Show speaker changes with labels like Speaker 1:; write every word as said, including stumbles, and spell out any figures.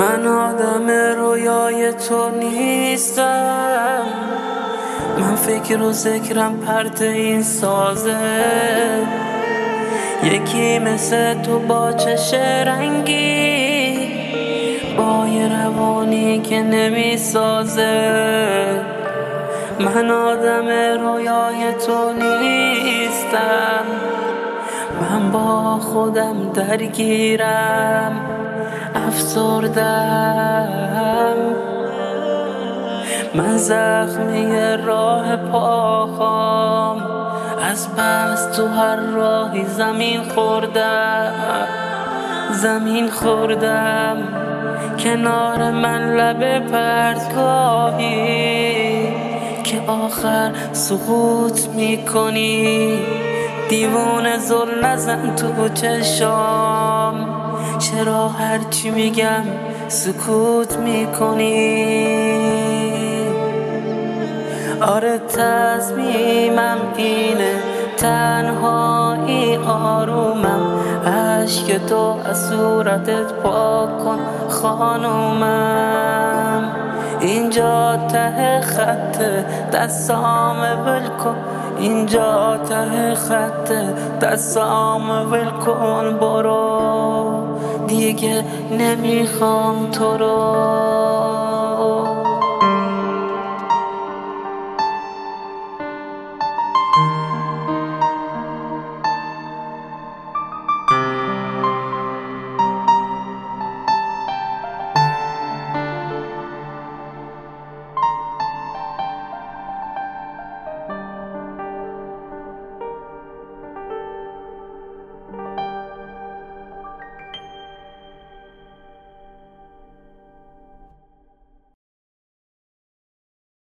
Speaker 1: من آدم رویای تو نیستم، من فکر و ذکرم پرت این سازه. یکی مثل تو با چش رنگی، با یه روانی که نمی سازه. من آدم رویای تو نیستم، من با خودم درگیرم، افسردم. من زخمی راه پاخام، از بس تو هر راهی زمین خوردم، زمین خوردم. کنار من لب پرتگاهی که آخر سقوط میکنی. دیوونه زل نزن تو چشام، چرا هرچی میگم سکوت میکنی؟ آره تصمیمم اینه، تنهایی آرومم. عشق تو از صورتت پاک کن خانومم. اینجا ته خطه دستام ول کن، اینجا ته خطه دستام ول کن. برو دیگه نمیخوام تو رو.